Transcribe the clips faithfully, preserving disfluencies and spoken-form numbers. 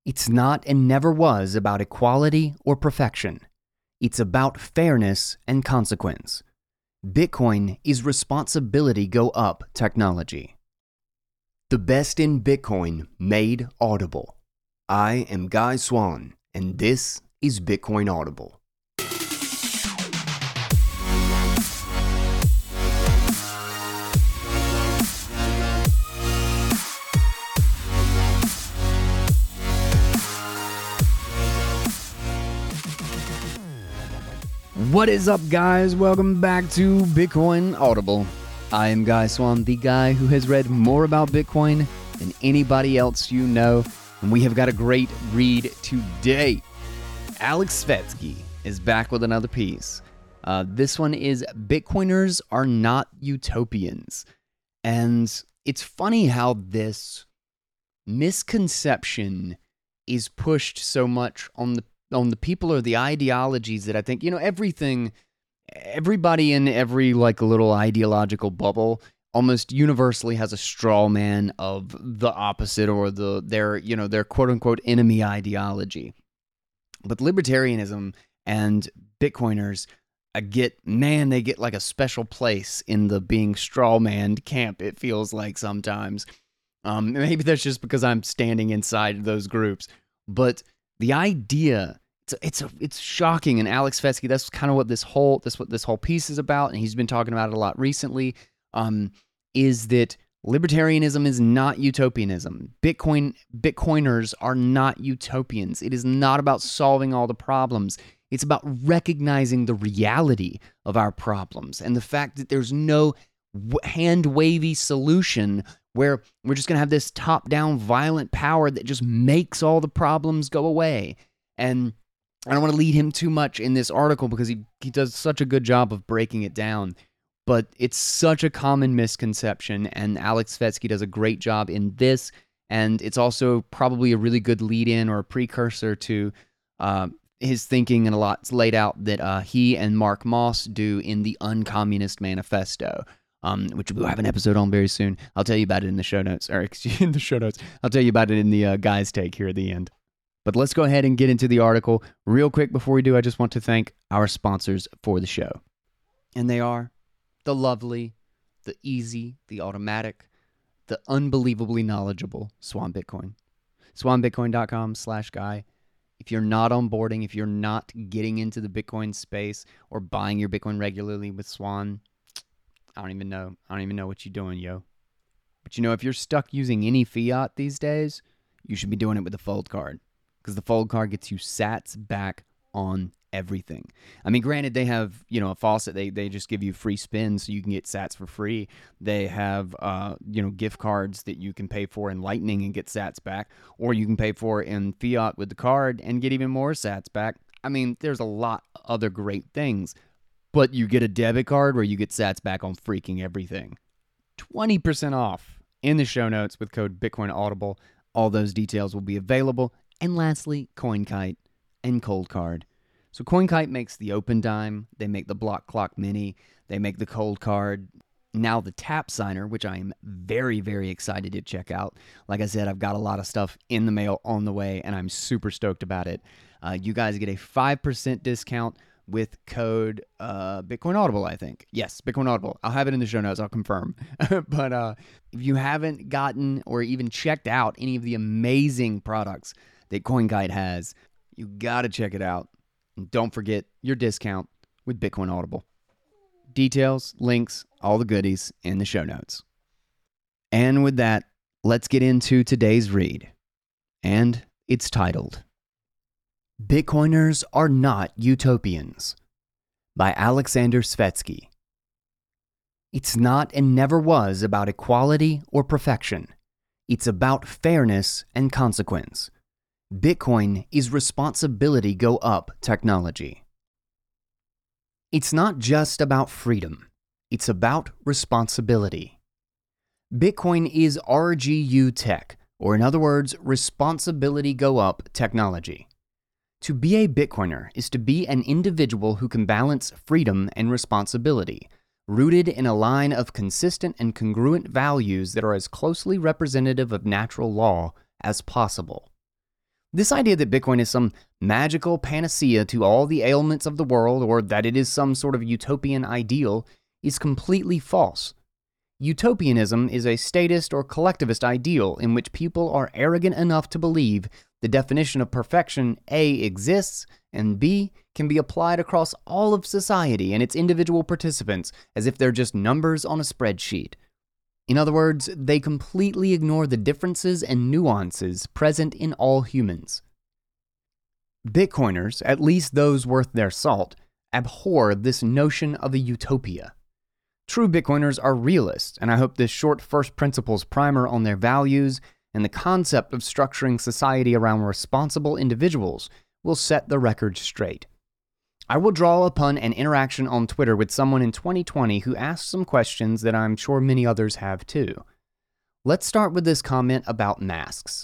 It's not and never was about equality or perfection. It's about fairness and consequence. Bitcoin is responsibility go up technology. The best in Bitcoin made audible. I am Guy Swan, and this is Bitcoin Audible. What is up, guys? Welcome back to Bitcoin Audible. I am Guy Swan, the guy who has read more about Bitcoin than anybody else you know, and we have got a great read today. Alex Svetski is back with another piece. Uh, this one is Bitcoiners Are Not Utopians. And it's funny how this misconception is pushed so much on the on the people or the ideologies that I think, you know, everything, everybody in every like little ideological bubble almost universally has a straw man of the opposite or the their, you know, their quote unquote enemy ideology. But libertarianism and Bitcoiners I get, man, they get like a special place in the being straw man camp, it feels like sometimes. Um, maybe that's just because I'm standing inside those groups. But the idea, it's it's, a, it's shocking, and Alex Svetski, that's kind of what this whole this what this whole piece is about, and he's been talking about it a lot recently, um, is that libertarianism is not utopianism. Bitcoin Bitcoiners are not utopians. It is not about solving all the problems. It's about recognizing the reality of our problems and the fact that there's no hand-wavy solution where we're just going to have this top-down violent power that just makes all the problems go away. And I don't want to lead him too much in this article because he, he does such a good job of breaking it down, but it's such a common misconception, and Alex Svetski does a great job in this, and it's also probably a really good lead-in or a precursor to uh, his thinking and a lot's laid out that uh, he and Mark Moss do in the Uncommunist Manifesto. Um, which we'll have an episode on very soon. I'll tell you about it in the show notes, or excuse in the show notes. I'll tell you about it in the uh, guy's take here at the end. But let's go ahead and get into the article. Real quick before we do, I just want to thank our sponsors for the show. And they are the lovely, the easy, the automatic, the unbelievably knowledgeable Swan Bitcoin. swanbitcoin.com slash guy. If you're not onboarding, if you're not getting into the Bitcoin space or buying your Bitcoin regularly with Swan, I don't even know. I don't even know what you're doing, yo. But you know, if you're stuck using any fiat these days, you should be doing it with the Fold card. Because the Fold card gets you sats back on everything. I mean, granted, they have, you know, a faucet. They they just give you free spins so you can get sats for free. They have, uh, you know, gift cards that you can pay for in Lightning and get sats back. Or you can pay for in fiat with the card and get even more sats back. I mean, there's a lot of other great things. But you get a debit card where you get sats back on freaking everything. twenty percent off in the show notes with code Bitcoin Audible. All those details will be available. And lastly, CoinKite and Coldcard. So CoinKite makes the Open Dime. They make the Block Clock Mini. They make the Coldcard. Now the Tap Signer, which I am very, very excited to check out. Like I said, I've got a lot of stuff in the mail on the way, and I'm super stoked about it. Uh, you guys get a five percent discount with code uh, Bitcoin Audible, I think. Yes, Bitcoin Audible. I'll have it in the show notes. I'll confirm. But uh, if you haven't gotten or even checked out any of the amazing products that CoinKite has, you got to check it out. And don't forget your discount with Bitcoin Audible. Details, links, all the goodies in the show notes. And with that, let's get into today's read. And it's titled, Bitcoiners Are Not Utopians by Alexander Svetski. It's not and never was about equality or perfection. It's about fairness and consequence. Bitcoin is responsibility go up technology. It's not just about freedom. It's about responsibility. Bitcoin is R G U tech, or in other words, responsibility go up technology. To be a Bitcoiner is to be an individual who can balance freedom and responsibility, rooted in a line of consistent and congruent values that are as closely representative of natural law as possible. This idea that Bitcoin is some magical panacea to all the ailments of the world, or that it is some sort of utopian ideal, is completely false. Utopianism is a statist or collectivist ideal in which people are arrogant enough to believe the definition of perfection A exists and B can be applied across all of society and its individual participants as if they're just numbers on a spreadsheet. In other words, they completely ignore the differences and nuances present in all humans. Bitcoiners, at least those worth their salt, abhor this notion of a utopia. True Bitcoiners are realists, and I hope this short first principles primer on their values and the concept of structuring society around responsible individuals will set the record straight. I will draw upon an interaction on Twitter with someone in twenty twenty who asked some questions that I'm sure many others have too. Let's start with this comment about masks.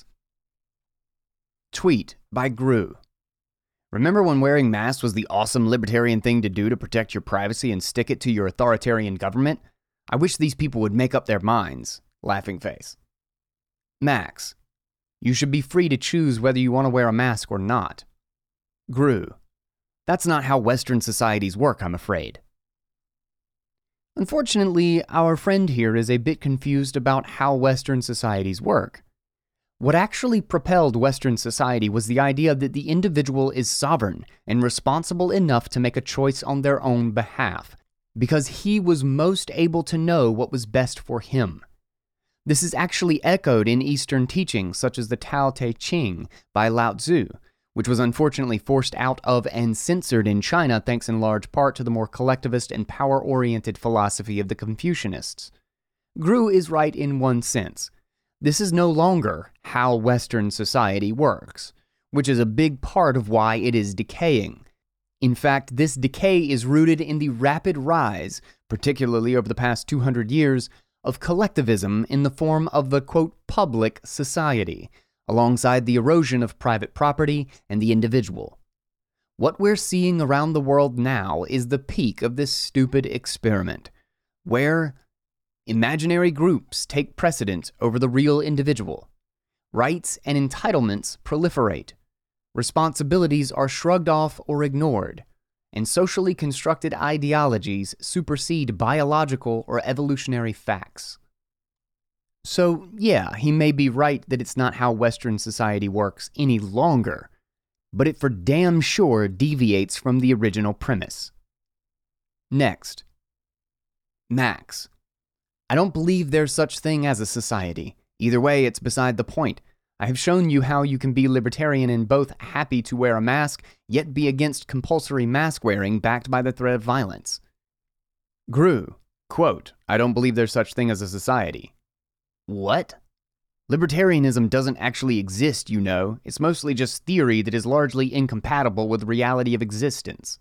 Tweet by Gru. Remember when wearing masks was the awesome libertarian thing to do to protect your privacy and stick it to your authoritarian government? I wish these people would make up their minds. Laughing face. Max. You should be free to choose whether you want to wear a mask or not. Gru. That's not how Western societies work, I'm afraid. Unfortunately, our friend here is a bit confused about how Western societies work. What actually propelled Western society was the idea that the individual is sovereign and responsible enough to make a choice on their own behalf, because he was most able to know what was best for him. This is actually echoed in Eastern teachings such as the Tao Te Ching by Lao Tzu, which was unfortunately forced out of and censored in China thanks in large part to the more collectivist and power-oriented philosophy of the Confucianists. Gru is right in one sense. This is no longer how Western society works, which is a big part of why it is decaying. In fact, this decay is rooted in the rapid rise, particularly over the past two hundred years, of collectivism in the form of the, quote, public society, alongside the erosion of private property and the individual. What we're seeing around the world now is the peak of this stupid experiment, where imaginary groups take precedence over the real individual. Rights and entitlements proliferate. Responsibilities are shrugged off or ignored. And socially constructed ideologies supersede biological or evolutionary facts. So, yeah, he may be right that it's not how Western society works any longer, but it for damn sure deviates from the original premise. Next. Max. I don't believe there's such thing as a society. Either way, it's beside the point. I have shown you how you can be libertarian and both happy to wear a mask, yet be against compulsory mask wearing backed by the threat of violence. Gru, quote, I don't believe there's such thing as a society. What? Libertarianism doesn't actually exist, you know. It's mostly just theory that is largely incompatible with reality of existence.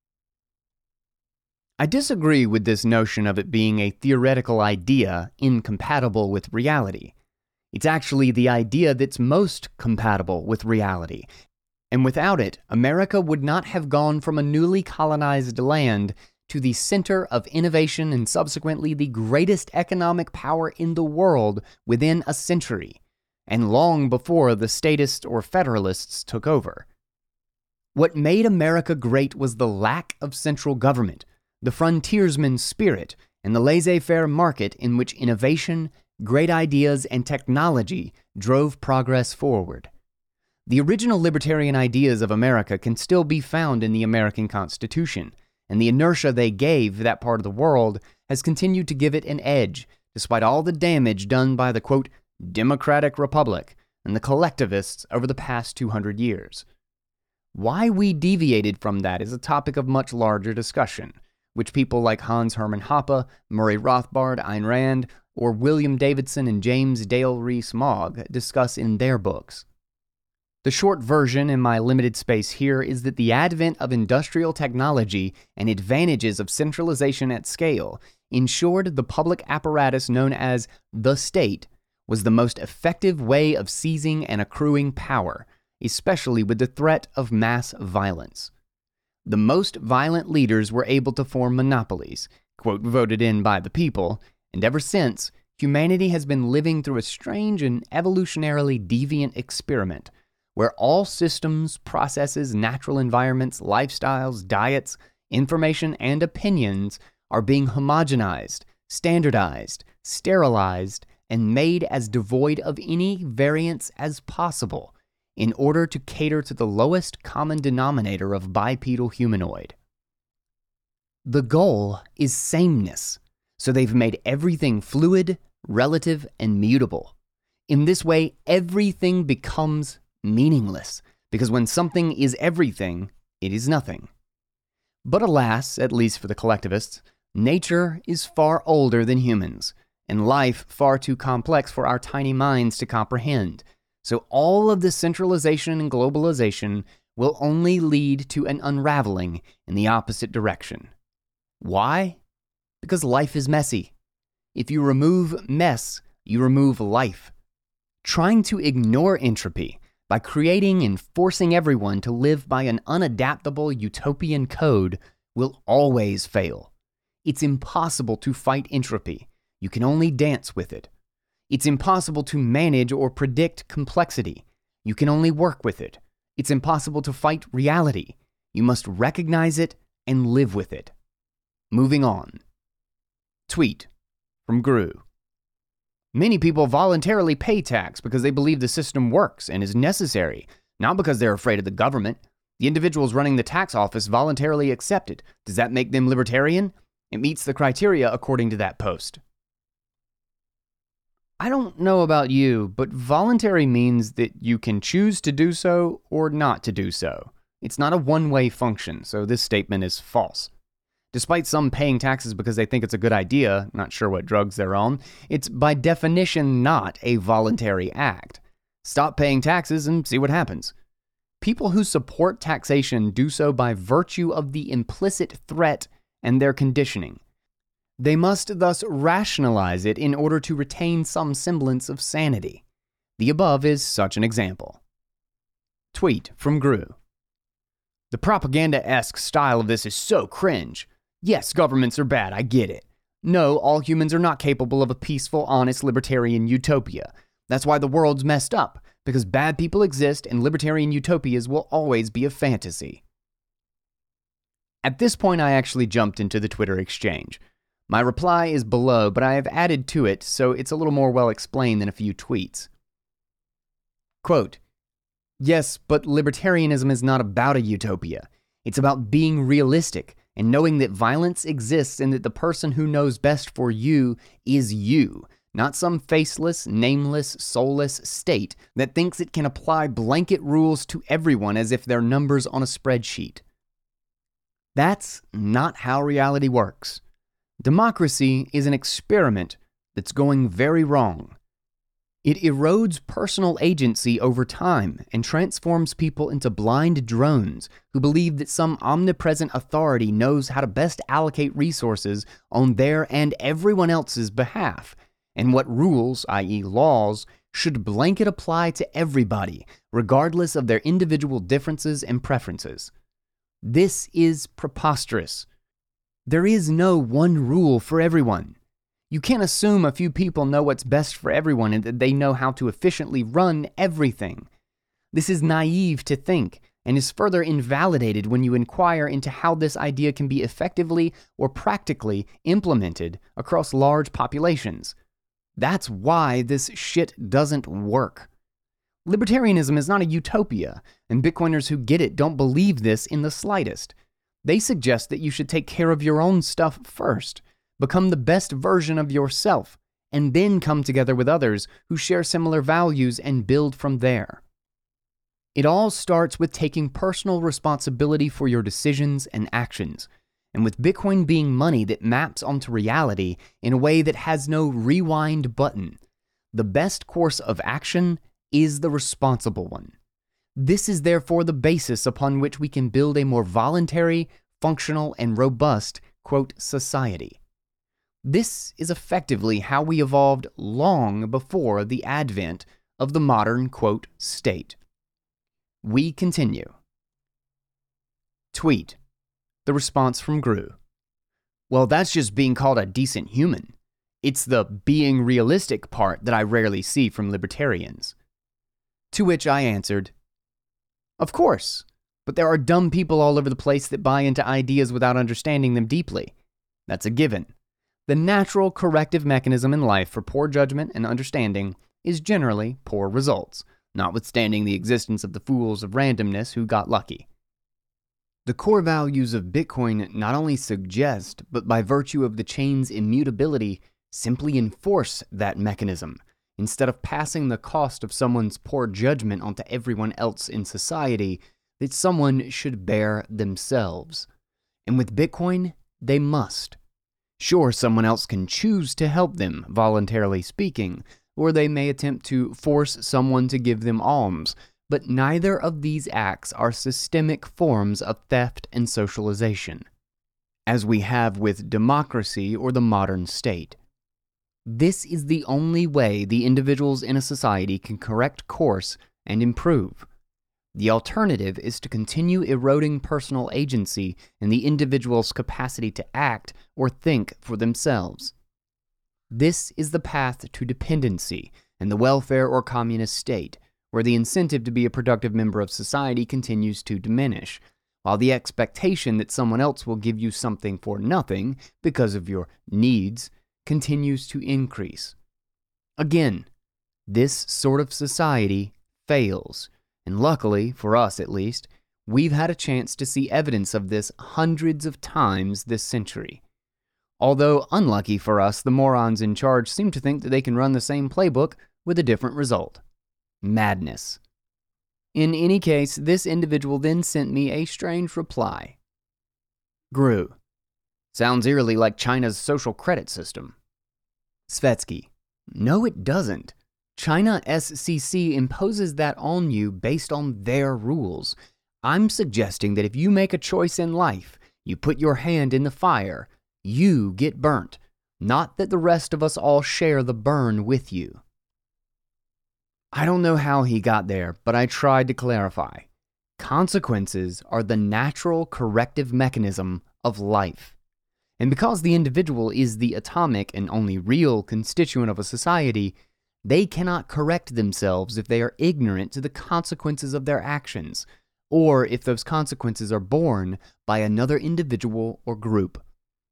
I disagree with this notion of it being a theoretical idea incompatible with reality. It's actually the idea that's most compatible with reality. And without it, America would not have gone from a newly colonized land to the center of innovation and subsequently the greatest economic power in the world within a century, and long before the statists or federalists took over. What made America great was the lack of central government, the frontiersman spirit, and the laissez-faire market in which innovation, great ideas, and technology drove progress forward. The original libertarian ideas of America can still be found in the American Constitution, and the inertia they gave that part of the world has continued to give it an edge, despite all the damage done by the, quote, democratic republic and the collectivists over the past two hundred years. Why we deviated from that is a topic of much larger discussion, which people like Hans Hermann Hoppe, Murray Rothbard, Ayn Rand, or William Davidson and James Dale Rees-Mogg discuss in their books. The short version in my limited space here is that the advent of industrial technology and advantages of centralization at scale ensured the public apparatus known as the state was the most effective way of seizing and accruing power, especially with the threat of mass violence. The most violent leaders were able to form monopolies, quote, voted in by the people, and ever since, humanity has been living through a strange and evolutionarily deviant experiment, where all systems, processes, natural environments, lifestyles, diets, information, and opinions are being homogenized, standardized, sterilized, and made as devoid of any variance as possible in order to cater to the lowest common denominator of bipedal humanoid. The goal is sameness, so they've made everything fluid, relative, and mutable. In this way, everything becomes meaningless, because when something is everything, it is nothing. But alas, at least for the collectivists, nature is far older than humans, and life far too complex for our tiny minds to comprehend. So all of this centralization and globalization will only lead to an unraveling in the opposite direction. Why? Because life is messy. If you remove mess, you remove life. Trying to ignore entropy by creating and forcing everyone to live by an unadaptable utopian code will always fail. It's impossible to fight entropy. You can only dance with it. It's impossible to manage or predict complexity. You can only work with it. It's impossible to fight reality. You must recognize it and live with it. Moving on. Tweet from Gru. Many people voluntarily pay tax because they believe the system works and is necessary, not because they're afraid of the government. The individuals running the tax office voluntarily accept it. Does that make them libertarian? It meets the criteria according to that post. I don't know about you, but voluntary means that you can choose to do so or not to do so. It's not a one-way function, so this statement is false. Despite some paying taxes because they think it's a good idea, not sure what drugs they're on, it's by definition not a voluntary act. Stop paying taxes and see what happens. People who support taxation do so by virtue of the implicit threat and their conditioning. They must thus rationalize it in order to retain some semblance of sanity. The above is such an example. Tweet from Gru. The propaganda-esque style of this is so cringe. Yes, governments are bad, I get it. No, all humans are not capable of a peaceful, honest, libertarian utopia. That's why the world's messed up, because bad people exist and libertarian utopias will always be a fantasy. At this point, I actually jumped into the Twitter exchange. My reply is below, but I have added to it, so it's a little more well explained than a few tweets. Quote, yes, but libertarianism is not about a utopia. It's about being realistic and knowing that violence exists and that the person who knows best for you is you, not some faceless, nameless, soulless state that thinks it can apply blanket rules to everyone as if they're numbers on a spreadsheet. That's not how reality works. Democracy is an experiment that's going very wrong. It erodes personal agency over time and transforms people into blind drones who believe that some omnipresent authority knows how to best allocate resources on their and everyone else's behalf, and what rules, that is laws, should blanket apply to everybody, regardless of their individual differences and preferences. This is preposterous. There is no one rule for everyone. You can't assume a few people know what's best for everyone and that they know how to efficiently run everything. This is naive to think and is further invalidated when you inquire into how this idea can be effectively or practically implemented across large populations. That's why this shit doesn't work. Libertarianism is not a utopia, and Bitcoiners who get it don't believe this in the slightest. They suggest that you should take care of your own stuff first, become the best version of yourself, and then come together with others who share similar values and build from there. It all starts with taking personal responsibility for your decisions and actions, and with Bitcoin being money that maps onto reality in a way that has no rewind button, the best course of action is the responsible one. This is therefore the basis upon which we can build a more voluntary, functional, and robust, quote, society. This is effectively how we evolved long before the advent of the modern, quote, state. We continue. Tweet. The response from Gru. Well, that's just being called a decent human. It's the being realistic part that I rarely see from libertarians. To which I answered, Of course, but there are dumb people all over the place that buy into ideas without understanding them deeply. That's a given. The natural corrective mechanism in life for poor judgment and understanding is generally poor results, notwithstanding the existence of the fools of randomness who got lucky. The core values of Bitcoin not only suggest, but by virtue of the chain's immutability, simply enforce that mechanism, instead of passing the cost of someone's poor judgment onto everyone else in society that someone should bear themselves. And with Bitcoin, they must. Sure, someone else can choose to help them, voluntarily speaking, or they may attempt to force someone to give them alms, but neither of these acts are systemic forms of theft and socialization, as we have with democracy or the modern state. This is the only way the individuals in a society can correct course and improve. The alternative is to continue eroding personal agency and the individual's capacity to act or think for themselves. This is the path to dependency and the welfare or communist state, where the incentive to be a productive member of society continues to diminish, while the expectation that someone else will give you something for nothing because of your needs continues to increase. Again, this sort of society fails, and luckily, for us at least, we've had a chance to see evidence of this hundreds of times this century. Although unlucky for us, the morons in charge seem to think that they can run the same playbook with a different result. Madness. In any case, this individual then sent me a strange reply. Gru. Sounds eerily like China's social credit system. Svetsky. No, it doesn't. China S C C imposes that on you based on their rules. I'm suggesting that if you make a choice in life, you put your hand in the fire, you get burnt, not that the rest of us all share the burn with you. I don't know how he got there, but I tried to clarify. Consequences are the natural corrective mechanism of life. And because the individual is the atomic and only real constituent of a society, they cannot correct themselves if they are ignorant to the consequences of their actions, or if those consequences are borne by another individual or group.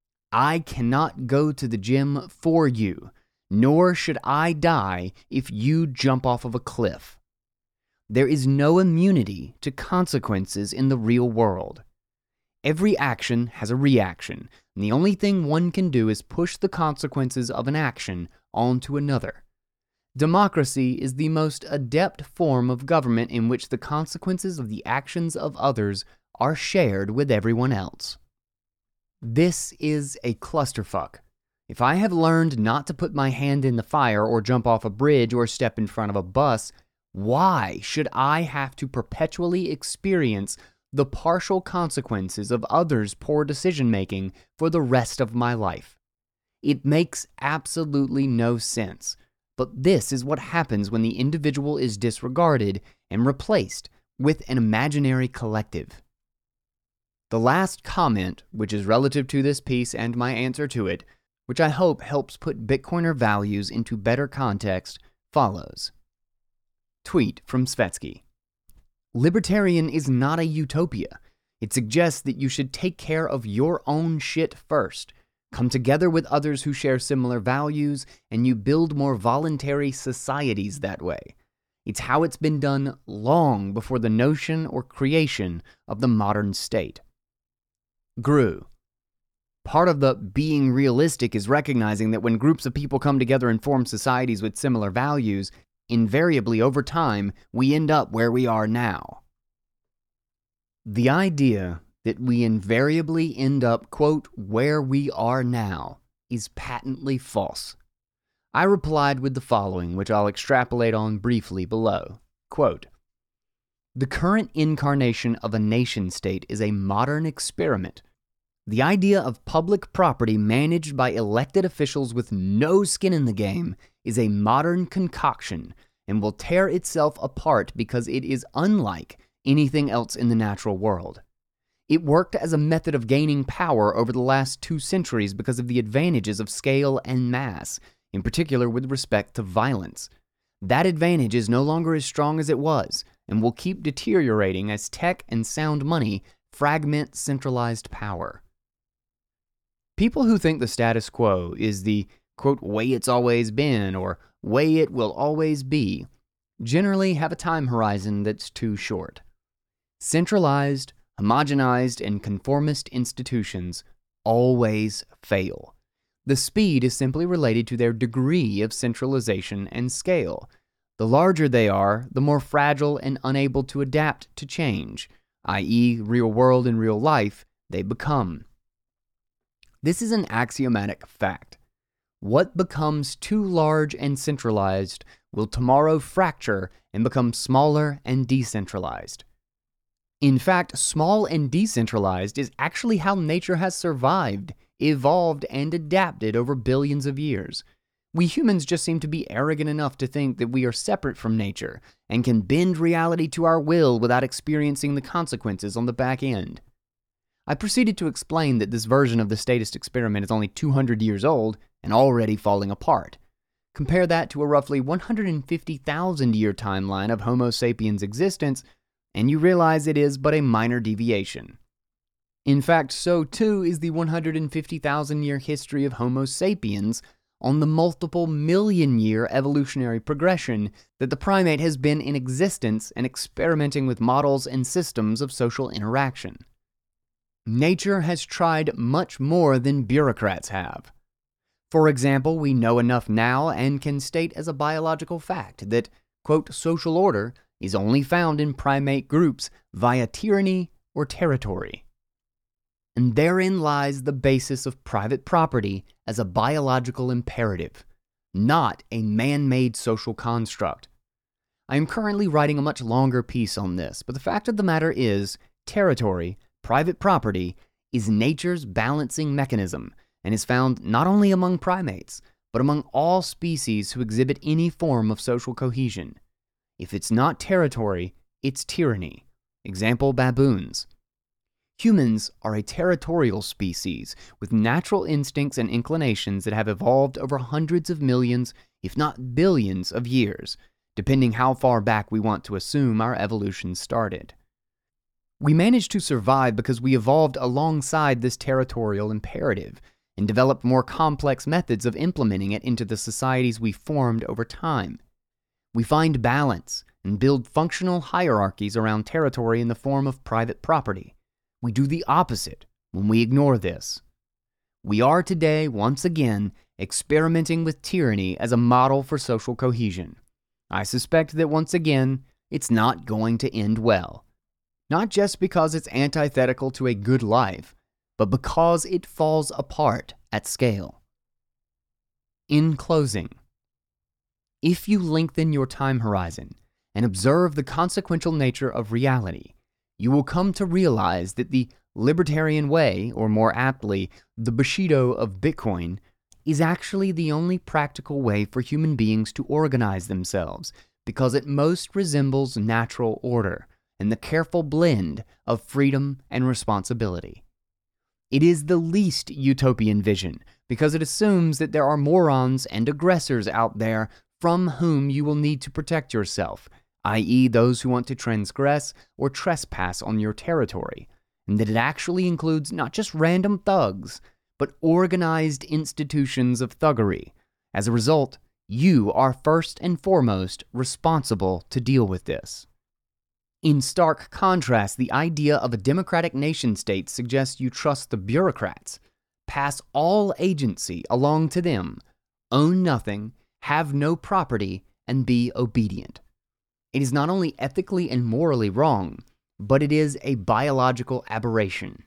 I cannot go to the gym for you, nor should I die if you jump off of a cliff. There is no immunity to consequences in the real world. Every action has a reaction, and the only thing one can do is push the consequences of an action onto another. Democracy is the most adept form of government in which the consequences of the actions of others are shared with everyone else. This is a clusterfuck. If I have learned not to put my hand in the fire or jump off a bridge or step in front of a bus, why should I have to perpetually experience the partial consequences of others' poor decision-making for the rest of my life? It makes absolutely no sense. But this is what happens when the individual is disregarded and replaced with an imaginary collective. The last comment, which is relative to this piece and my answer to it, which I hope helps put Bitcoiner values into better context, follows. Tweet from Svetsky. Libertarian is not a utopia. It suggests that you should take care of your own shit first. Come together with others who share similar values, and you build more voluntary societies that way. It's how it's been done long before the notion or creation of the modern state. Gru. Part of the being realistic is recognizing that when groups of people come together and form societies with similar values, invariably over time, we end up where we are now. The idea that we invariably end up, quote, where we are now, is patently false. I replied with the following, which I'll extrapolate on briefly below. Quote, the current incarnation of a nation-state is a modern experiment. The idea of public property managed by elected officials with no skin in the game is a modern concoction and will tear itself apart because it is unlike anything else in the natural world. It worked as a method of gaining power over the last two centuries because of the advantages of scale and mass, in particular with respect to violence. That advantage is no longer as strong as it was, and will keep deteriorating as tech and sound money fragment centralized power. People who think the status quo is the, quote, way it's always been or way it will always be, generally have a time horizon that's too short. Centralized, homogenized, and conformist institutions always fail. The speed is simply related to their degree of centralization and scale. The larger they are, the more fragile and unable to adapt to change, that is, real world and real life, they become. This is an axiomatic fact. What becomes too large and centralized will tomorrow fracture and become smaller and decentralized. In fact, small and decentralized is actually how nature has survived, evolved, and adapted over billions of years. We humans just seem to be arrogant enough to think that we are separate from nature and can bend reality to our will without experiencing the consequences on the back end. I proceeded to explain that this version of the statist experiment is only two hundred years old and already falling apart. Compare that to a roughly one hundred fifty thousand year timeline of Homo sapiens' existence, and you realize it is but a minor deviation. In fact, so too is the one hundred fifty thousand year history of Homo sapiens on the multiple million year evolutionary progression that the primate has been in existence and experimenting with models and systems of social interaction. Nature has tried much more than bureaucrats have. For example, we know enough now and can state as a biological fact that, quote, social order is only found in primate groups via tyranny or territory. And therein lies the basis of private property as a biological imperative, not a man-made social construct. I am currently writing a much longer piece on this, but the fact of the matter is, territory, private property, is nature's balancing mechanism and is found not only among primates, but among all species who exhibit any form of social cohesion. If it's not territory, it's tyranny. Example, baboons. Humans are a territorial species with natural instincts and inclinations that have evolved over hundreds of millions, if not billions, of years, depending how far back we want to assume our evolution started. We managed to survive because we evolved alongside this territorial imperative and developed more complex methods of implementing it into the societies we formed over time. We find balance and build functional hierarchies around territory in the form of private property. We do the opposite when we ignore this. We are today, once again, experimenting with tyranny as a model for social cohesion. I suspect that once again, it's not going to end well. Not just because it's antithetical to a good life, but because it falls apart at scale. In closing, if you lengthen your time horizon and observe the consequential nature of reality, you will come to realize that the libertarian way, or more aptly, the Bushido of Bitcoin, is actually the only practical way for human beings to organize themselves, because it most resembles natural order and the careful blend of freedom and responsibility. It is the least utopian vision, because it assumes that there are morons and aggressors out there from whom you will need to protect yourself, that is those who want to transgress or trespass on your territory, and that it actually includes not just random thugs, but organized institutions of thuggery. As a result, you are first and foremost responsible to deal with this. In stark contrast, the idea of a democratic nation-state suggests you trust the bureaucrats, pass all agency along to them, own nothing, have no property, and be obedient. It is not only ethically and morally wrong, but it is a biological aberration.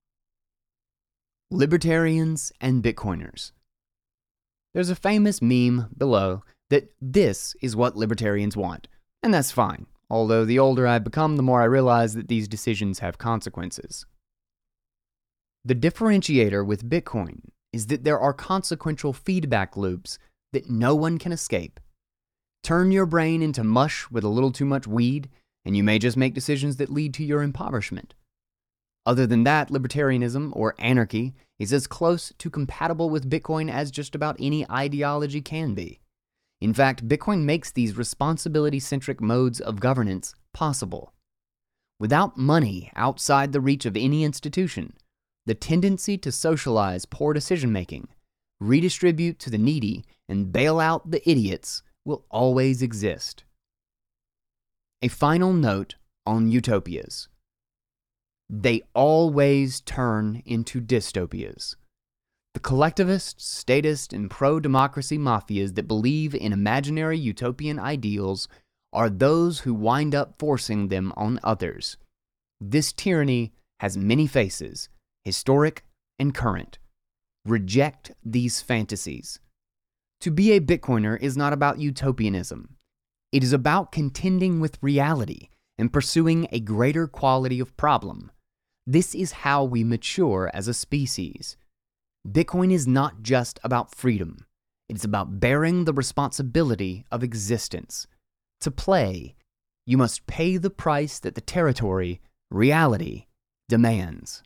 Libertarians and Bitcoiners. There's a famous meme below that this is what libertarians want, and that's fine. Although the older I've become, the more I realize that these decisions have consequences. The differentiator with Bitcoin is that there are consequential feedback loops that no one can escape. Turn your brain into mush with a little too much weed, and you may just make decisions that lead to your impoverishment. Other than that, libertarianism, or anarchy, is as close to compatible with Bitcoin as just about any ideology can be. In fact, Bitcoin makes these responsibility-centric modes of governance possible. Without money outside the reach of any institution, the tendency to socialize poor decision-making, redistribute to the needy, and bail out the idiots will always exist. A final note on utopias. They always turn into dystopias. The collectivist, statist, and pro-democracy mafias that believe in imaginary utopian ideals are those who wind up forcing them on others. This tyranny has many faces, historic and current. Reject these fantasies. To be a Bitcoiner is not about utopianism. It is about contending with reality and pursuing a greater quality of problem. This is how we mature as a species. Bitcoin is not just about freedom. It's about bearing the responsibility of existence. To play, you must pay the price that the territory, reality, demands.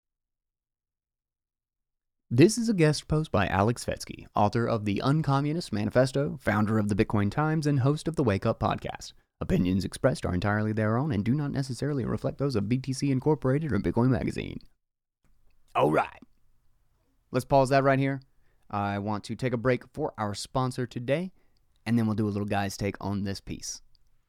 This is a guest post by Alex Svetsky, author of the Uncommunist Manifesto, founder of the Bitcoin Times, and host of the Wake Up podcast. Opinions expressed are entirely their own and do not necessarily reflect those of B T C Incorporated or Bitcoin Magazine. All right. Let's pause that right here. I want to take a break for our sponsor today, and then we'll do a little guy's take on this piece.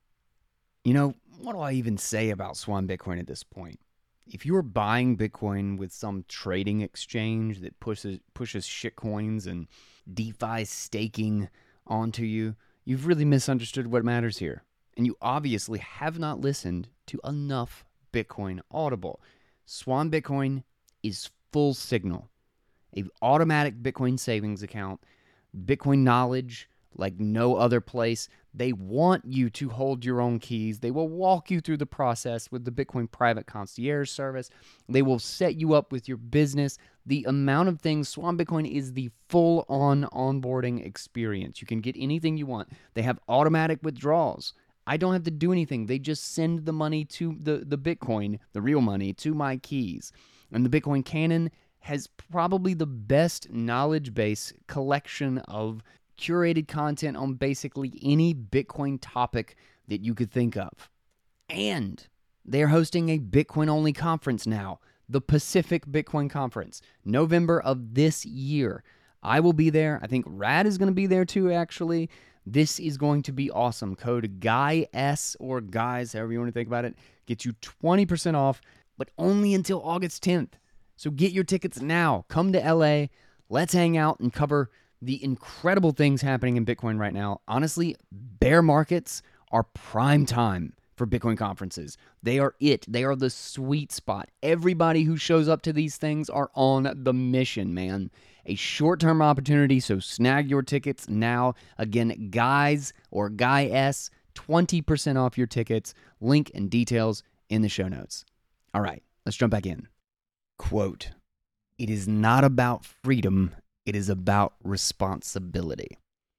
You know, what do I even say about Swan Bitcoin at this point? If you're buying Bitcoin with some trading exchange that pushes pushes shitcoins and DeFi staking onto you, you've really misunderstood what matters here. And you obviously have not listened to enough Bitcoin Audible. Swan Bitcoin is full signal. An automatic Bitcoin savings account, Bitcoin knowledge like no other place. They want you to hold your own keys. They will walk you through the process with the Bitcoin Private Concierge service. They will set you up with your business. The amount of things, Swan Bitcoin is the full-on onboarding experience. You can get anything you want. They have automatic withdrawals. I don't have to do anything. They just send the money to the, the Bitcoin, the real money, to my keys. And the Bitcoin Canon has probably the best knowledge base collection of curated content on basically any Bitcoin topic that you could think of. And they're hosting a Bitcoin-only conference now, the Pacific Bitcoin Conference, November of this year. I will be there. I think Rad is going to be there too, actually. This is going to be awesome. Code GUYS or GUYS, however you want to think about it, gets you twenty percent off, but only until August tenth. So get your tickets now. Come to L A. Let's hang out and cover the incredible things happening in Bitcoin right now. Honestly, bear markets are prime time for Bitcoin conferences. They are it. They are the sweet spot. Everybody who shows up to these things are on the mission, man. A short-term opportunity, so snag your tickets now. Again, guys or Guy S, twenty percent off your tickets. Link and details in the show notes. All right, let's jump back in. Quote, "It is not about freedom. It is about responsibility."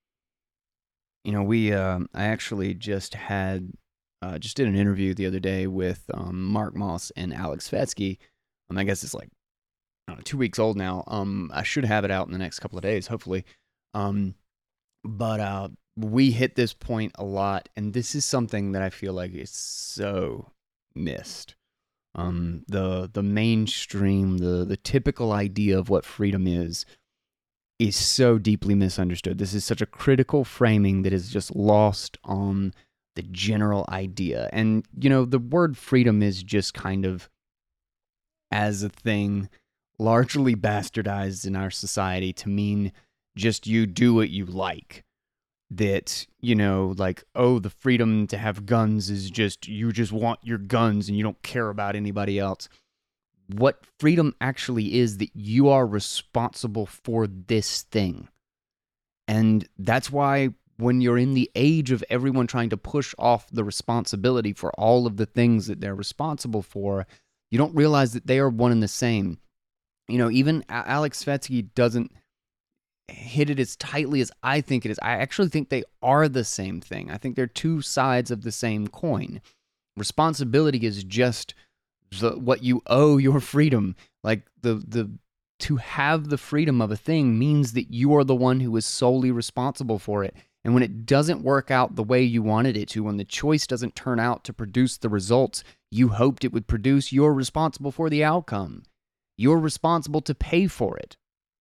You know, we, uh, I actually just had, uh, just did an interview the other day with um, Mark Moss and Alex Svetsky. Um, I guess it's like, I don't know, two weeks old now. Um, I should have it out in the next couple of days, hopefully. Um, but uh, we hit this point a lot, and this is something that I feel like is so missed. Um, the the mainstream, the the typical idea of what freedom is, is so deeply misunderstood. This is such a critical framing that is just lost on the general idea. And, you know, the word freedom is just kind of, as a thing, largely bastardized in our society to mean just you do what you like. That, you know, like, oh, the freedom to have guns is just, you just want your guns and you don't care about anybody else. What freedom actually is that you are responsible for this thing. And that's why when you're in the age of everyone trying to push off the responsibility for all of the things that they're responsible for, you don't realize that they are one and the same. You know, even Alex Svetsky doesn't hit it as tightly as I think it is. I actually think they are the same thing. I think they're two sides of the same coin. Responsibility is just the, what you owe your freedom. Like the the to have the freedom of a thing means that you are the one who is solely responsible for it. And when it doesn't work out the way you wanted it to, when the choice doesn't turn out to produce the results you hoped it would produce, you're responsible for the outcome. You're responsible to pay for it.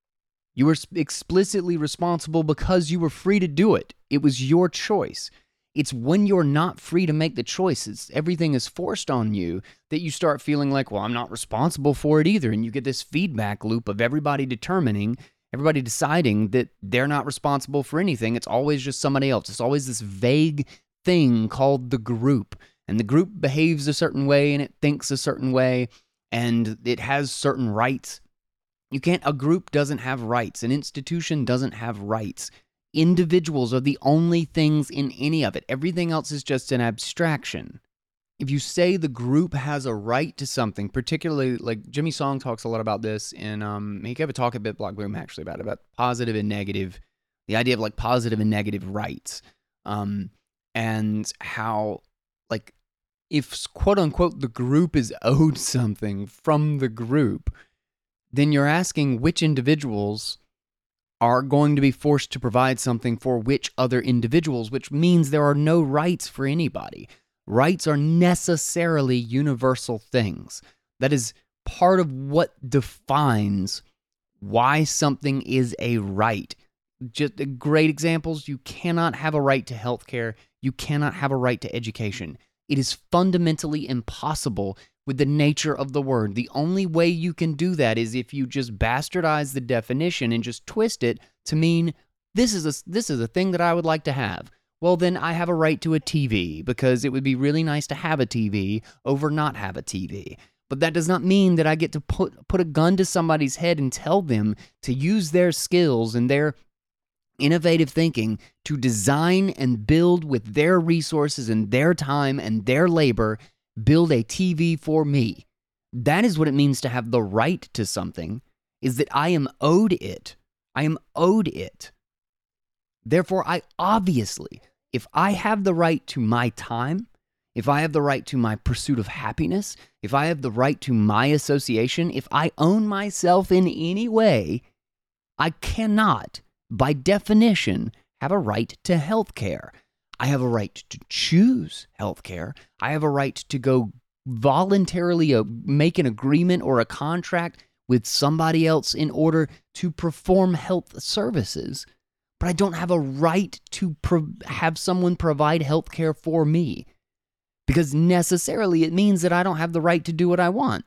You were explicitly responsible because you were free to do it. It was your choice. It's when you're not free to make the choices, everything is forced on you, that you start feeling like, well, I'm not responsible for it either. And you get this feedback loop of everybody determining, everybody deciding that they're not responsible for anything. It's always just somebody else. It's always this vague thing called the group. And the group behaves a certain way and it thinks a certain way and it has certain rights. You can't, a group doesn't have rights. An institution doesn't have rights. Individuals are the only things in any of it. Everything else is just an abstraction. If you say the group has a right to something, particularly like Jimmy Song talks a lot about this in, um, he gave a talk at BitBlock Boom actually about it, about positive and negative, the idea of like positive and negative rights, um, and how like if quote unquote the group is owed something from the group, then you're asking which individuals are going to be forced to provide something for which other individuals, which means there are no rights for anybody. Rights are necessarily universal things. That is part of what defines why something is a right. Just great examples, you cannot have a right to healthcare. You cannot have a right to education. It is fundamentally impossible with the nature of the word. The only way you can do that is if you just bastardize the definition and just twist it to mean this is a, this is a thing that I would like to have. Well, then I have a right to a T V because it would be really nice to have a T V over not have a T V. But that does not mean that I get to put put a gun to somebody's head and tell them to use their skills and their innovative thinking to design and build with their resources and their time and their labor, build a T V for me. That is what it means to have the right to something, is that I am owed it. I am owed it. Therefore, I obviously, if I have the right to my time, if I have the right to my pursuit of happiness, if I have the right to my association, if I own myself in any way, I cannot, by definition, have a right to health care. I have a right to choose health care. I have a right to go voluntarily uh, make an agreement or a contract with somebody else in order to perform health services. But I don't have a right to pro- have someone provide health care for me, because necessarily it means that I don't have the right to do what I want.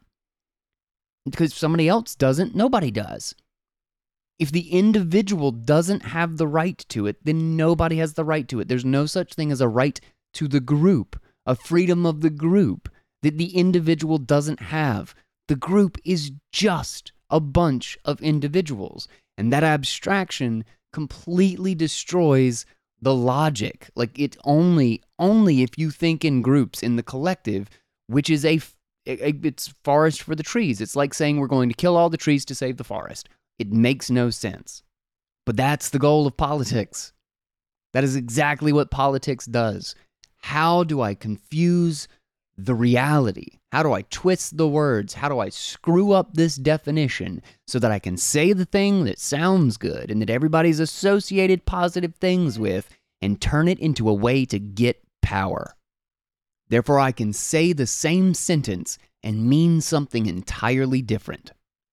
Because if somebody else doesn't, nobody does. If the individual doesn't have the right to it, then nobody has the right to it. There's no such thing as a right to the group, a freedom of the group that the individual doesn't have. The group is just a bunch of individuals. And that abstraction completely destroys the logic. Like it only, only if you think in groups, in the collective, which is a, a, it's forest for the trees. It's like saying we're going to kill all the trees to save the forest. It makes no sense. But that's the goal of politics. That is exactly what politics does. How do I confuse the reality? How do I twist the words? How do I screw up this definition so that I can say the thing that sounds good and that everybody's associated positive things with and turn it into a way to get power? Therefore, I can say the same sentence and mean something entirely different.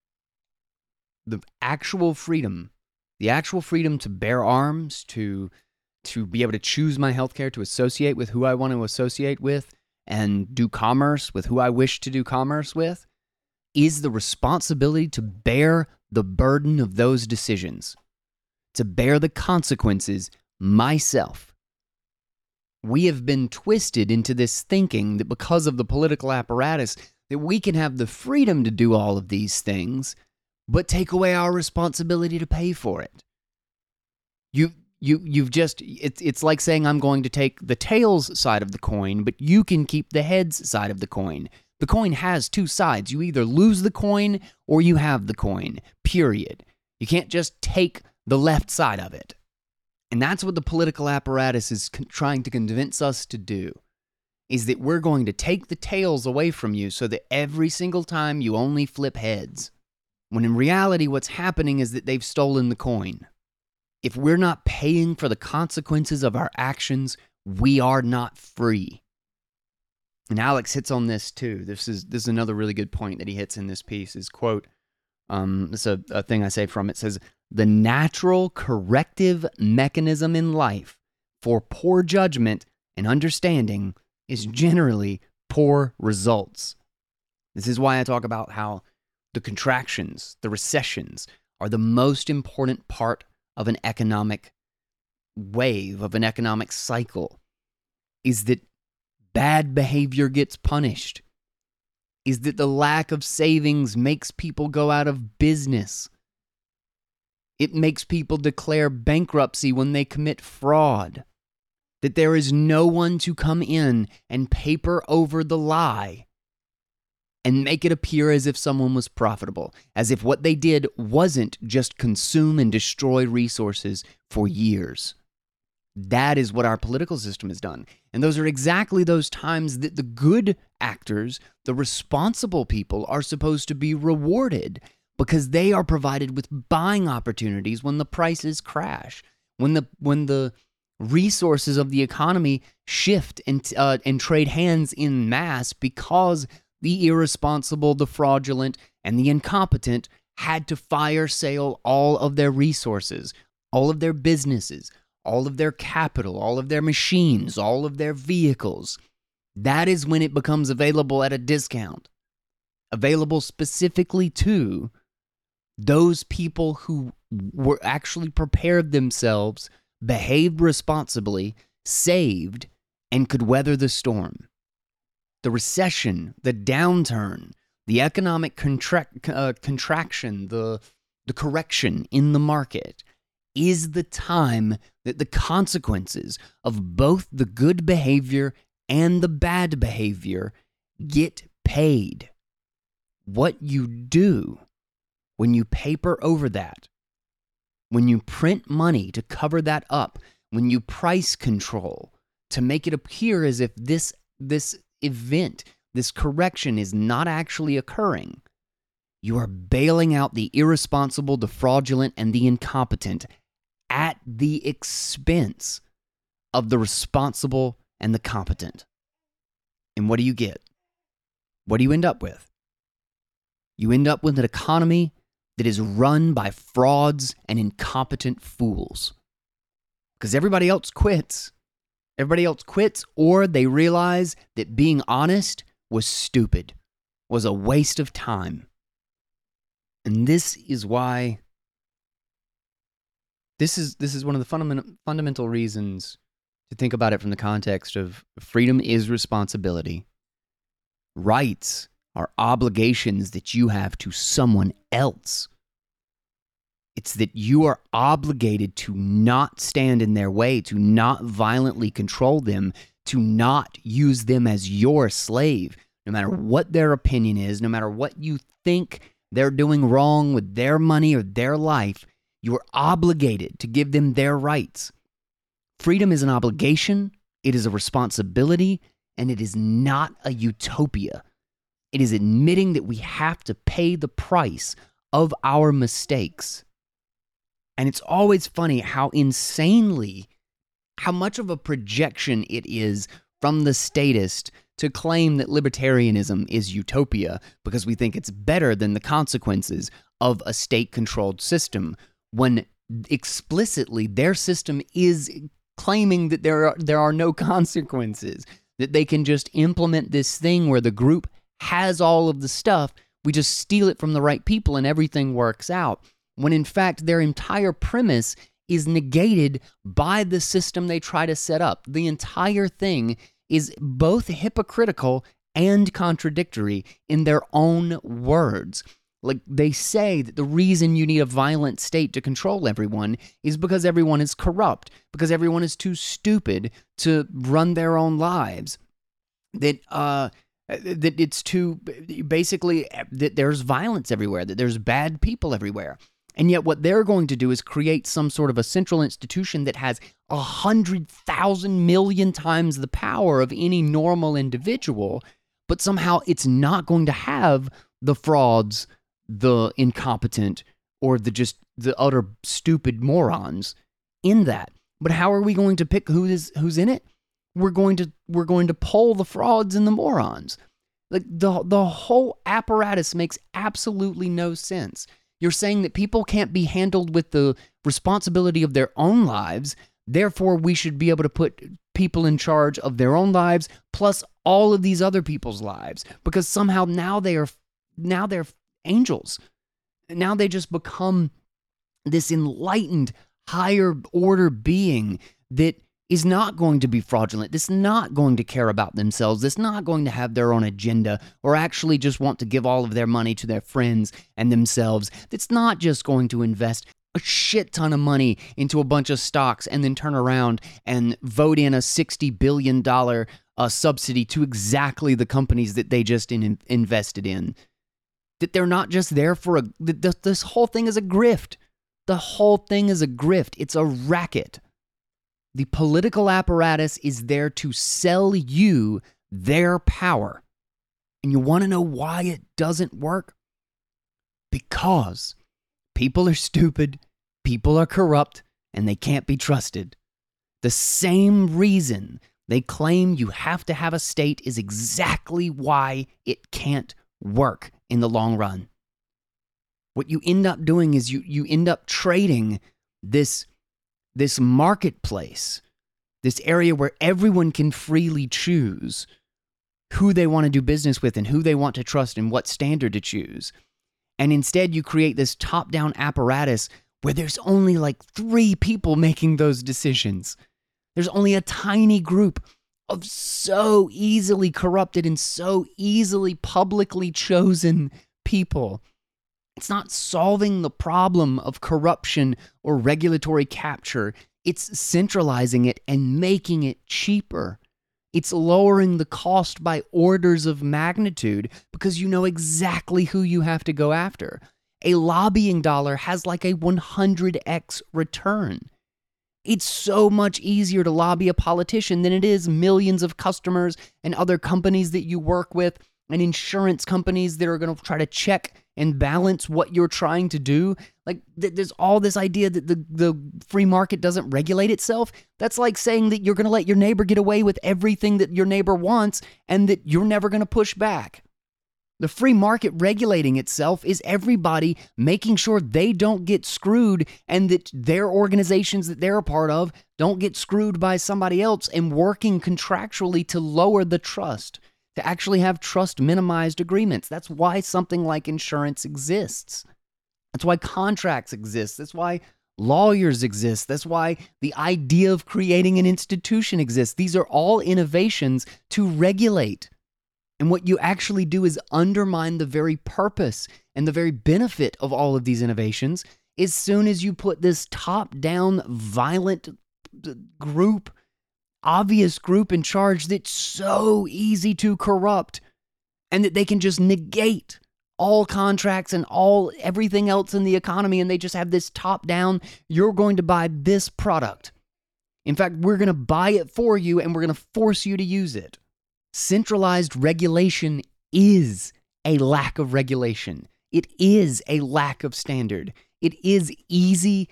The actual freedom, the actual freedom to bear arms, to to be able to choose my healthcare, to associate with who I want to associate with, and do commerce with who I wish to do commerce with, is the responsibility to bear the burden of those decisions, to bear the consequences myself. We have been twisted into this thinking that because of the political apparatus, that we can have the freedom to do all of these things, but take away our responsibility to pay for it. You, you, you've just, it's, it's like saying I'm going to take the tails side of the coin, but you can keep the heads side of the coin. The coin has two sides. You either lose the coin or you have the coin, period. You can't just take the left side of it. And that's what the political apparatus is con- trying to convince us to do, is that we're going to take the tails away from you so that every single time you only flip heads. When in reality, what's happening is that they've stolen the coin. If we're not paying for the consequences of our actions, we are not free. And Alex hits on this too. This is this is another really good point that he hits in this piece. Is quote, um, it's a, a thing I say from it. It says, the natural corrective mechanism in life for poor judgment and understanding is generally poor results. This is why I talk about how the contractions, the recessions, are the most important part of an economic wave, of an economic cycle, is that bad behavior gets punished, is that the lack of savings makes people go out of business. It makes people declare bankruptcy when they commit fraud, that there is no one to come in and paper over the lie and make it appear as if someone was profitable, as if what they did wasn't just consume and destroy resources for years. That is what our political system has done. And those are exactly those times that the good actors, the responsible people, are supposed to be rewarded, because they are provided with buying opportunities when the prices crash, when the when the resources of the economy shift and uh, and trade hands in mass, because the irresponsible, the fraudulent, and the incompetent had to fire sale all of their resources, all of their businesses, all of their capital, all of their machines, all of their vehicles. That is when it becomes available at a discount, available specifically to those people who were actually prepared themselves, behaved responsibly, saved, and could weather the storm. The recession, the downturn, the economic contract, uh, contraction, the, the correction in the market is the time that the consequences of both the good behavior and the bad behavior get paid. What you do when you paper over that, when you print money to cover that up, when you price control to make it appear as if this this event, this correction is not actually occurring, you are bailing out the irresponsible, the fraudulent, and the incompetent at the expense of the responsible and the competent. And what do you get? What do you end up with? You end up with an economy that is run by frauds and incompetent fools. Because everybody else quits. Everybody else quits, or they realize that being honest was stupid, was a waste of time. And this is why, this is this is one of the fundamental fundamental reasons to think about it from the context of freedom is responsibility. Rights are obligations that you have to someone else. It's that you are obligated to not stand in their way, to not violently control them, to not use them as your slave, no matter what their opinion is, no matter what you think they're doing wrong with their money or their life. You are obligated to give them their rights. Freedom is an obligation, it is a responsibility, and it is not a utopia. It is admitting that we have to pay the price of our mistakes. And it's always funny how insanely, how much of a projection it is from the statist to claim that libertarianism is utopia because we think it's better than the consequences of a state-controlled system, when explicitly their system is claiming that there are, there are no consequences, that they can just implement this thing where the group has all of the stuff, we just steal it from the right people and everything works out. When in fact their entire premise is negated by the system they try to set up. The entire thing is both hypocritical and contradictory in their own words. Like, they say that the reason you need a violent state to control everyone is because everyone is corrupt, because everyone is too stupid to run their own lives. That uh, that it's too, basically, that there's violence everywhere, that there's bad people everywhere. And yet what they're going to do is create some sort of a central institution that has a hundred thousand million times the power of any normal individual, but somehow it's not going to have the frauds, the incompetent, or the just the utter stupid morons in that. But how are we going to pick who is who's in it? We're going to we're going to poll the frauds and the morons. Like the the whole apparatus makes absolutely no sense. You're saying that people can't be handled with the responsibility of their own lives. Therefore, we should be able to put people in charge of their own lives plus all of these other people's lives, because somehow now they are now they're angels. Now they just become this enlightened higher order being that is not going to be fraudulent, that's not going to care about themselves, that's not going to have their own agenda or actually just want to give all of their money to their friends and themselves, that's not just going to invest a shit ton of money into a bunch of stocks and then turn around and vote in a sixty billion dollars uh, subsidy to exactly the companies that they just in, invested in. That they're not just there for a... Th- this whole thing is a grift. The whole thing is a grift. It's a racket. The political apparatus is there to sell you their power. And you want to know why it doesn't work? Because people are stupid, people are corrupt, and they can't be trusted. The same reason they claim you have to have a state is exactly why it can't work in the long run. What you end up doing is you, you end up trading this This marketplace, this area where everyone can freely choose who they want to do business with and who they want to trust and what standard to choose. And instead you create this top-down apparatus where there's only like three people making those decisions. There's only a tiny group of so easily corrupted and so easily publicly chosen people. It's not solving the problem of corruption or regulatory capture. It's centralizing it and making it cheaper. It's lowering the cost by orders of magnitude because you know exactly who you have to go after. A lobbying dollar has like a one hundred x return. It's so much easier to lobby a politician than it is millions of customers and other companies that you work with and insurance companies that are going to try to check and balance what you're trying to do. Like, th- there's all this idea that the, the free market doesn't regulate itself. That's like saying that you're going to let your neighbor get away with everything that your neighbor wants and that you're never going to push back. The free market regulating itself is everybody making sure they don't get screwed and that their organizations that they're a part of don't get screwed by somebody else, and working contractually to lower the trust, to actually have trust minimized agreements. That's why something like insurance exists. That's why contracts exist. That's why lawyers exist. That's why the idea of creating an institution exists. These are all innovations to regulate. And what you actually do is undermine the very purpose and the very benefit of all of these innovations as soon as you put this top-down, violent group, obvious group in charge that's so easy to corrupt and that they can just negate all contracts and all everything else in the economy, and they just have this top-down, you're going to buy this product. In fact, we're going to buy it for you and we're going to force you to use it. Centralized regulation is a lack of regulation. It is a lack of standard. It is easy,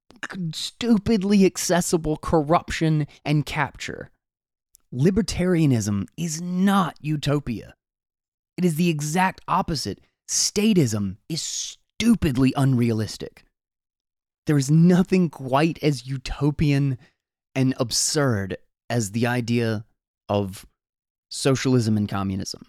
stupidly accessible corruption and capture. Libertarianism is not utopia. It is the exact opposite. Statism is stupidly unrealistic. There is nothing quite as utopian and absurd as the idea of socialism and communism.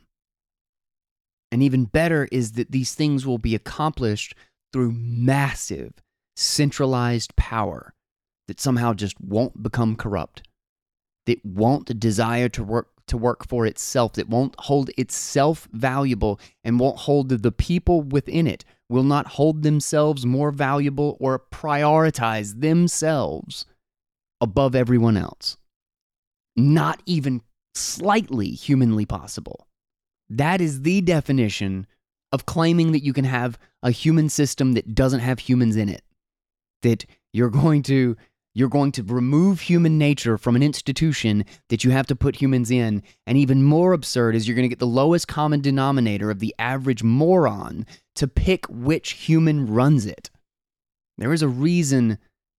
And even better is that these things will be accomplished through massive, centralized power that somehow just won't become corrupt, that won't desire to work to work for itself, that won't hold itself valuable and won't hold the people within it, will not hold themselves more valuable or prioritize themselves above everyone else. Not even slightly humanly possible. That is the definition of claiming that you can have a human system that doesn't have humans in it. That you're going to you're going to remove human nature from an institution that you have to put humans in. And even more absurd is you're going to get the lowest common denominator of the average moron to pick which human runs it. There is a reason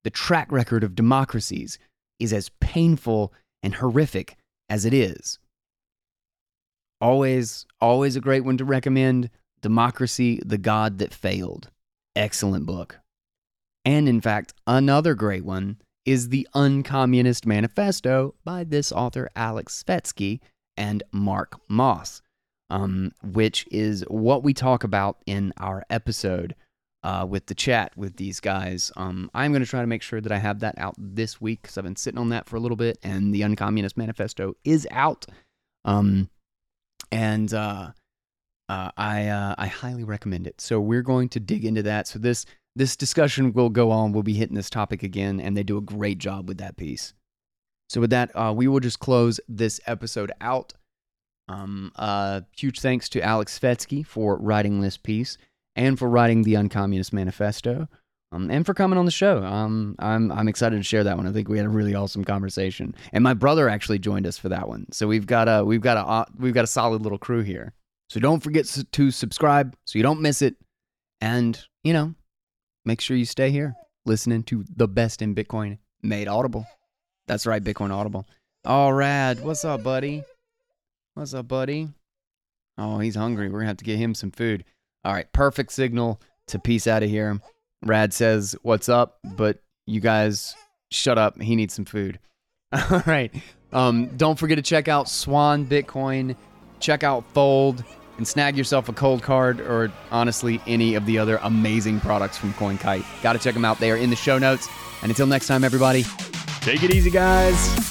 the track record of democracies is as painful and horrific as it is. Always, always a great one to recommend. Democracy, the God That Failed. Excellent book. And in fact, another great one is The Uncommunist Manifesto by this author, Alex Svetsky and Mark Moss, um, which is what we talk about in our episode uh, with the chat with these guys. Um, I'm going to try to make sure that I have that out this week because I've been sitting on that for a little bit, and The Uncommunist Manifesto is out. Um, and uh, uh, I uh, I highly recommend it. So we're going to dig into that. So this this discussion will go on. We'll be hitting this topic again, and they do a great job with that piece. So with that, uh, we will just close this episode out. Um, uh, huge thanks to Alex Svetsky for writing this piece and for writing the Uncommunist Manifesto, um, and for coming on the show. Um, I'm I'm excited to share that one. I think we had a really awesome conversation, and my brother actually joined us for that one. So we've got a we've got a uh, we've got a solid little crew here. So don't forget to subscribe so you don't miss it, and you know, make sure you stay here listening to the best in Bitcoin made audible. That's right, Bitcoin Audible. Oh, Rad, what's up, buddy? What's up, buddy? Oh, he's hungry. We're going to have to get him some food. All right, perfect signal to peace out of here. Rad says, what's up? But you guys, shut up. He needs some food. All right. Um, don't forget to check out Swan Bitcoin. Check out Fold and snag yourself a cold card or, honestly, any of the other amazing products from CoinKite. Got to check them out. They are in the show notes. And until next time, everybody, take it easy, guys.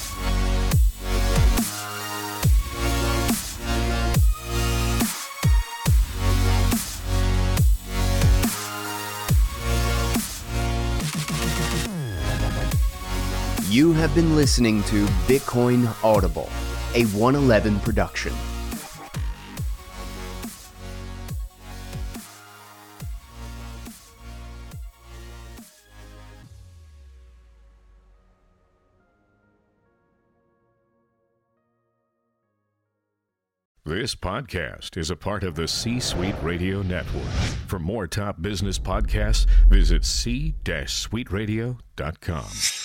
You have been listening to Bitcoin Audible, a one eleven production. This podcast is a part of the C-Suite Radio Network. For more top business podcasts, visit c suite radio dot com.